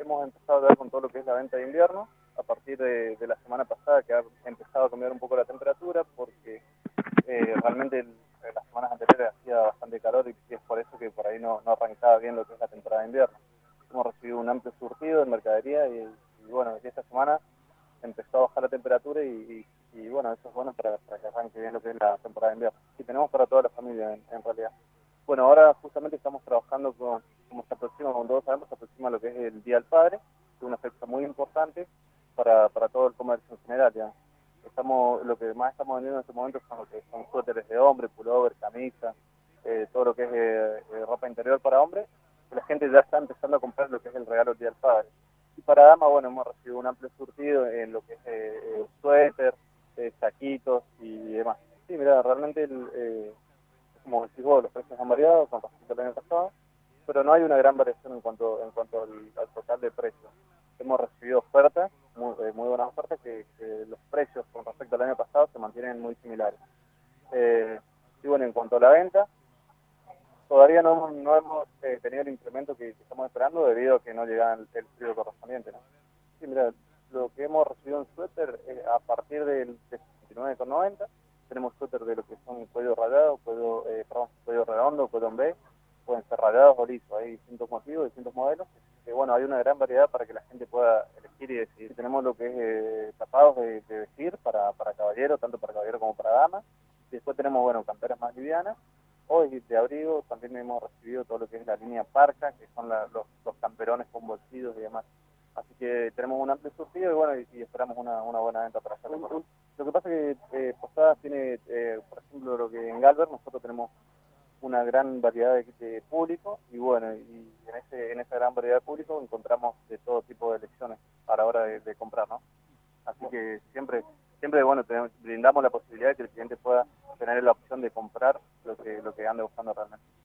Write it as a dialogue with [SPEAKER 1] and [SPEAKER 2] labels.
[SPEAKER 1] hemos empezado ya con todo lo que es la venta de invierno, a partir de la semana pasada que ha empezado a cambiar un poco la temperatura, porque realmente las semanas anteriores hacía bastante calor y es por eso que por ahí no arrancaba bien lo que es la temporada de invierno. Hemos recibido un amplio surtido en mercadería y bueno, esta semana empezó a bajar la temperatura y bueno, eso es bueno para que arranque bien lo que es la temporada de invierno. Y tenemos para toda la familia en realidad. Bueno, ahora justamente estamos trabajando como se aproxima, como todos sabemos, se aproxima lo que es el Día del Padre, que es una fecha muy importante para todo el comercio en general, ya. Lo que más estamos vendiendo en este momento son lo que son suéteres de hombre, pullover, camisa, todo lo que es ropa interior para hombres, que la gente ya está empezando a comprar lo que es el regalo del Día del Padre. Y para dama, bueno, hemos recibido un amplio surtido en lo que es suéter, saquitos y demás. Sí, mira, realmente como decís vos, los precios han variado con respecto al año pasado, pero no hay una gran variación en cuanto al total de precios. Hemos recibido ofertas, muy buenas ofertas, que los precios con respecto al año pasado se mantienen muy similares. Y bueno, en cuanto a la venta, todavía no hemos tenido el incremento que estamos esperando debido a que no llega el frío correspondiente, ¿no? Sí, mira, lo que hemos recibido en suéter a partir de 69,90, tenemos suéter de lo que son cuello rayado, cuello redondo, cuello en B, pueden ser rayados o lisos, hay distintos motivos, distintos modelos, que bueno, hay una gran variedad para que la gente pueda elegir y decidir. Tenemos lo que es tapados de vestir para caballero, tanto para caballero como para dama, y después tenemos, bueno, camperas más livianas, hoy de abrigo también hemos recibido todo lo que es la línea parca, que son los camperones con bolsillos y demás. Así que tenemos un amplio surtido y bueno, y esperamos una buena venta para hacerlo. Lo que pasa es que Posadas tiene, por ejemplo, lo que en Galver nosotros tenemos una gran variedad de público y bueno, y en esa gran variedad de público encontramos de todo tipo de elecciones a la hora de comprar, ¿no? Así que siempre bueno, brindamos la posibilidad de que el cliente pueda tener la opción de comprar lo que ande buscando realmente.